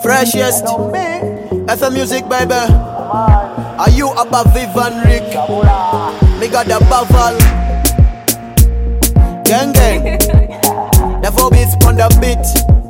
Freshest FM music, baby. Are you above Vivan Rick? Me got the Baval. Gang gang. The 4 beats on the beat.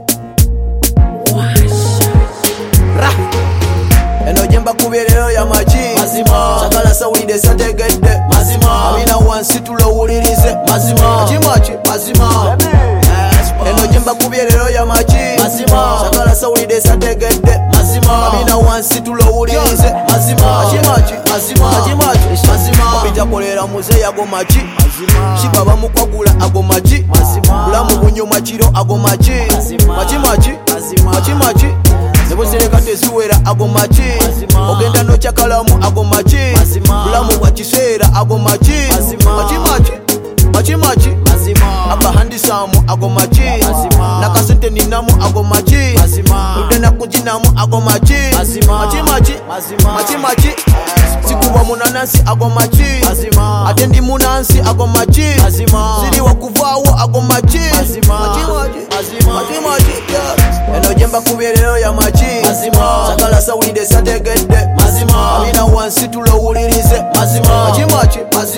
Eno jemba kubyerero ya maji mazima Chakala sawide sategedde mazima Amina wansi tulowulirize mazima Majimachi mazima Eno jemba kubyerero ya maji mazima Chakala sawide sategedde mazima Amina wansi tulowulirize mazima Majimachi mazima Majimachi mazima Obita kolera muze yago maji Shibaba mukwagula ago maji Bulamu bunyuma kiro ago maji Majimachi Majimachi Nebusereka teziwera ago maji Ogenda no chakalamu ago maji Bulamu bwa kiseera ago maji Majimachi Majimachi Aba handisamu ago maji Nakasente ninamu ago maji Udena kujinamu ago maji Majimachi Majimachi Sikuwa munanasi ago maji Atendi munansi ago maji Siri wakuvawo ago maji Majimachi Eno jemba kubyerero ya maji Chakala sawide sategedde Amina wansi tulowulirize Majimachi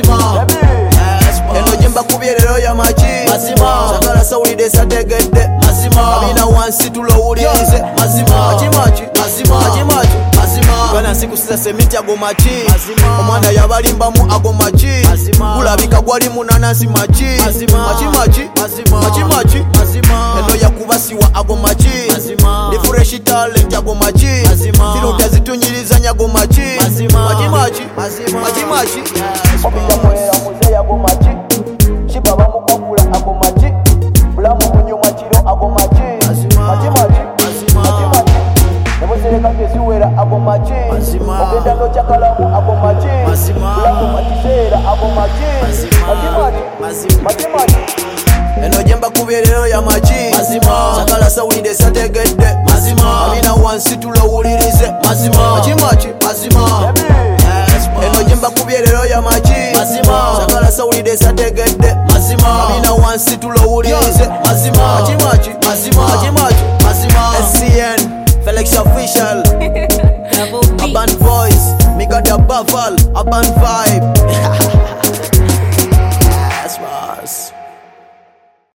Eno jemba kubyerero ya maji Chakala sawide sategedde Amina wansi tulowulirize Majimachi Gana siku sisa semiti ago maji Omwana yabalimbamu ago maji Kulabika gwali munanasi maji Majimachi Eno yakubasiwa ago maji Ndi fresh talent ago maji Tiruta zitunyiriza nyago maji Majimachi Obita mwera muze ago maji Shibaba mukwagula ago maji Bulamu bunyuma kiro ago maji Majimachi Nebusereka teziwera ago maji Ogenda no chakalamu ago maji Bulamu bwa kiseera ago maji Majimachi Eno jemba kubyerero ya maji Chakala sawide sategedde Amina wansi tulowulirize Majimachi Eno jemba kubyerero ya maji Chakala sawide sategedde Amina wansi tulowulirize Majimachi SCN Felix Official Urban Voice Me got the Baval Urban Vibe